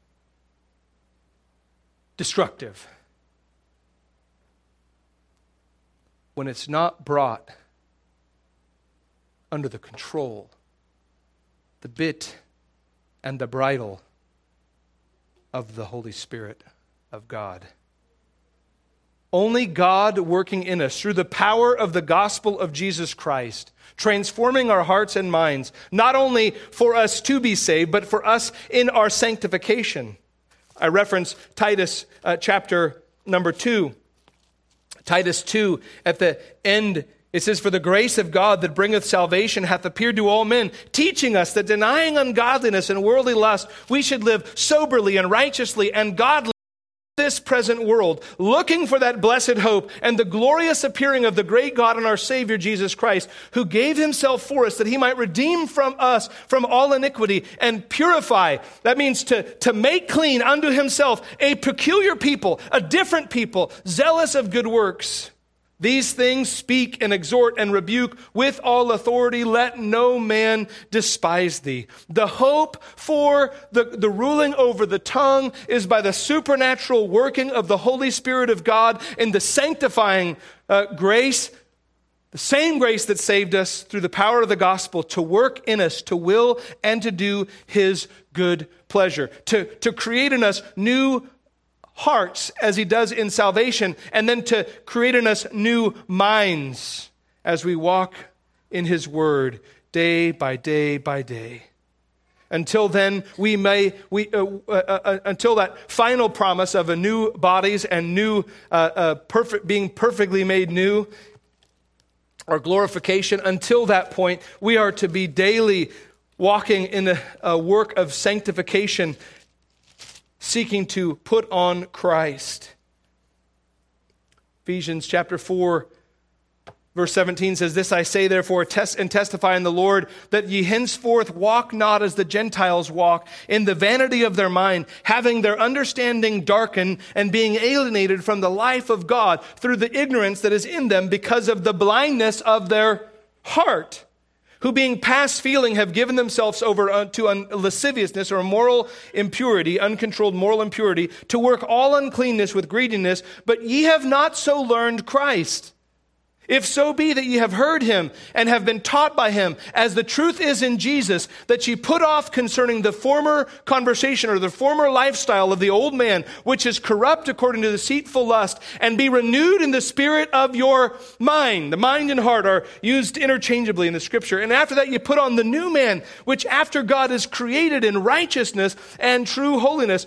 destructive. When it's not brought under the control, the bit and the bridle of the Holy Spirit of God. Only God working in us through the power of the gospel of Jesus Christ, transforming our hearts and minds, not only for us to be saved, but for us in our sanctification. I reference Titus uh, chapter number two. Titus two, at the end, it says, "For the grace of God that bringeth salvation hath appeared to all men, teaching us that denying ungodliness and worldly lust, we should live soberly and righteously and godly in this present world, looking for that blessed hope and the glorious appearing of the great God and our Savior Jesus Christ, who gave himself for us that he might redeem from us from all iniquity and purify," that means to, to make clean unto himself, "a peculiar people, a different people, zealous of good works. These things speak and exhort and rebuke with all authority. Let no man despise thee." The hope for the, the ruling over the tongue is by the supernatural working of the Holy Spirit of God in the sanctifying uh, grace, the same grace that saved us through the power of the gospel, to work in us, to will and to do his good pleasure, to, to create in us new hearts as he does in salvation, and then to create in us new minds as we walk in his word day by day by day. Until then, we may, we uh, uh, uh, until that final promise of a new bodies and new, uh, uh, perfect, being perfectly made new, our glorification, until that point, we are to be daily walking in a, a work of sanctification, seeking to put on Christ. Ephesians chapter four, verse seventeen says, "This I say therefore, test and testify in the Lord, that ye henceforth walk not as the Gentiles walk, in the vanity of their mind, having their understanding darkened, and being alienated from the life of God through the ignorance that is in them, because of the blindness of their heart, who being past feeling have given themselves over to lasciviousness," or moral impurity, uncontrolled moral impurity, "to work all uncleanness with greediness. But ye have not so learned Christ. If so be that ye have heard him and have been taught by him, as the truth is in Jesus, that ye put off concerning the former conversation or the former lifestyle of the old man, which is corrupt according to deceitful lust, and be renewed in the spirit of your mind." The mind and heart are used interchangeably in the scripture. "And after that ye put on the new man, which after God is created in righteousness and true holiness."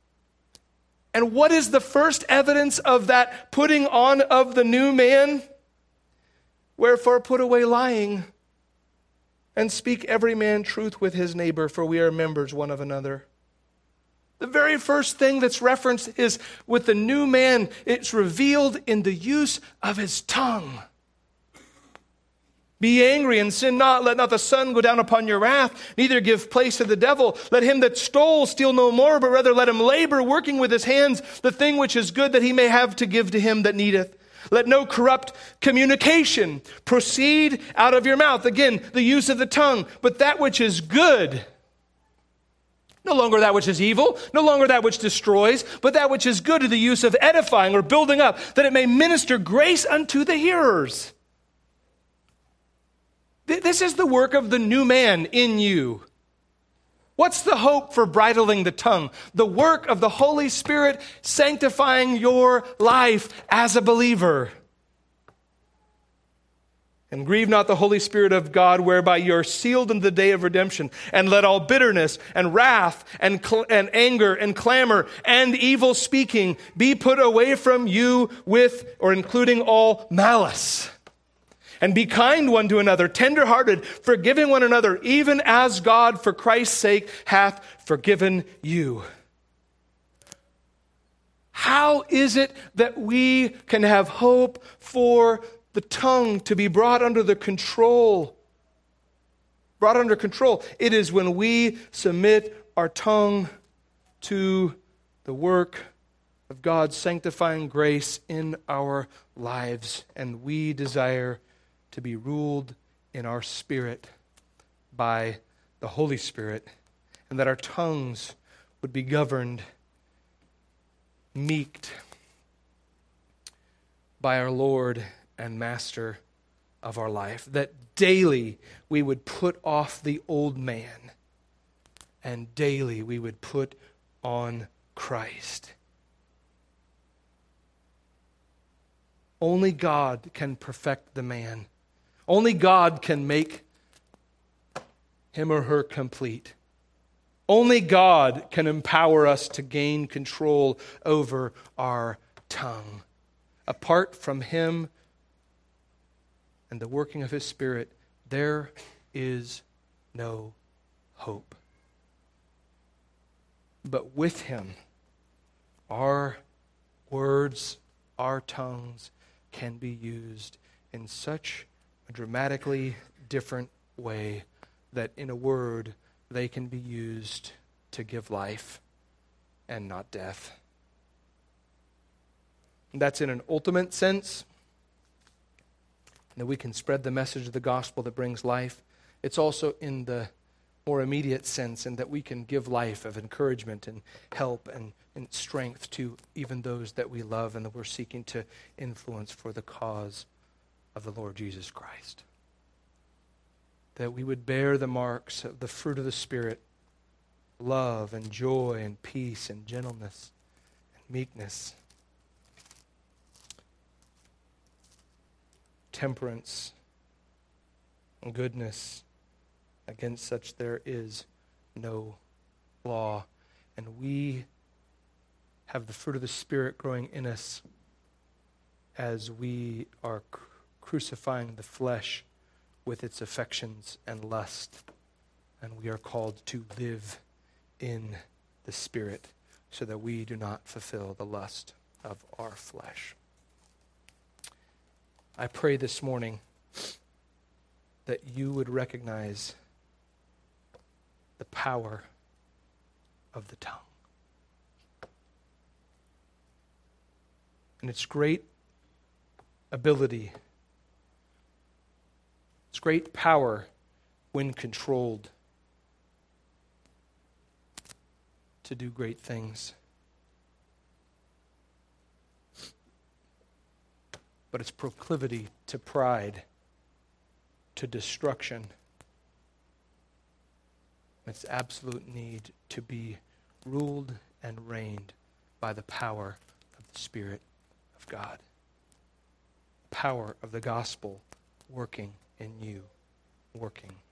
And what is the first evidence of that putting on of the new man? "Wherefore put away lying, and speak every man truth with his neighbor, for we are members one of another." The very first thing that's referenced is with the new man. It's revealed in the use of his tongue. "Be angry and sin not. Let not the sun go down upon your wrath, neither give place to the devil. Let him that stole steal no more, but rather let him labor, working with his hands the thing which is good, that he may have to give to him that needeth. Let no corrupt communication proceed out of your mouth." Again, the use of the tongue. "But that which is good," no longer that which is evil, no longer that which destroys, but that which is good, to the use of edifying or building up, that it may minister grace unto the hearers. This is the work of the new man in you. What's the hope for bridling the tongue? The work of the Holy Spirit sanctifying your life as a believer. "And grieve not the Holy Spirit of God, whereby you are sealed in the day of redemption. And let all bitterness and wrath and, cl- and anger and clamor and evil speaking be put away from you, with or including all malice. And be kind one to another, tender-hearted, forgiving one another, even as God, for Christ's sake, hath forgiven you." How is it that we can have hope for the tongue to be brought under the control? Brought under control. It is when we submit our tongue to the work of God's sanctifying grace in our lives, and we desire to be ruled in our spirit by the Holy Spirit, and that our tongues would be governed, meeked by our Lord and Master of our life, that daily we would put off the old man, and daily we would put on Christ. Only God can perfect the man. Only God can make him or her complete. Only God can empower us to gain control over our tongue. Apart from Him and the working of His Spirit, there is no hope. But with Him, our words, our tongues can be used in such a dramatically different way that in a word, they can be used to give life and not death. And that's in an ultimate sense, that we can spread the message of the gospel that brings life. It's also in the more immediate sense, in that we can give life of encouragement and help and, and strength to even those that we love and that we're seeking to influence for the cause of the Lord Jesus Christ. That we would bear the marks of the fruit of the Spirit, love and joy and peace and gentleness and meekness, temperance and goodness. Against such there is no law. And we have the fruit of the Spirit growing in us as we are cru- crucifying the flesh with its affections and lust. And we are called to live in the Spirit so that we do not fulfill the lust of our flesh. I pray this morning that you would recognize the power of the tongue and its great ability, its great power when controlled to do great things. But its proclivity to pride, to destruction, its absolute need to be ruled and reigned by the power of the Spirit of God. The power of the gospel working in you, working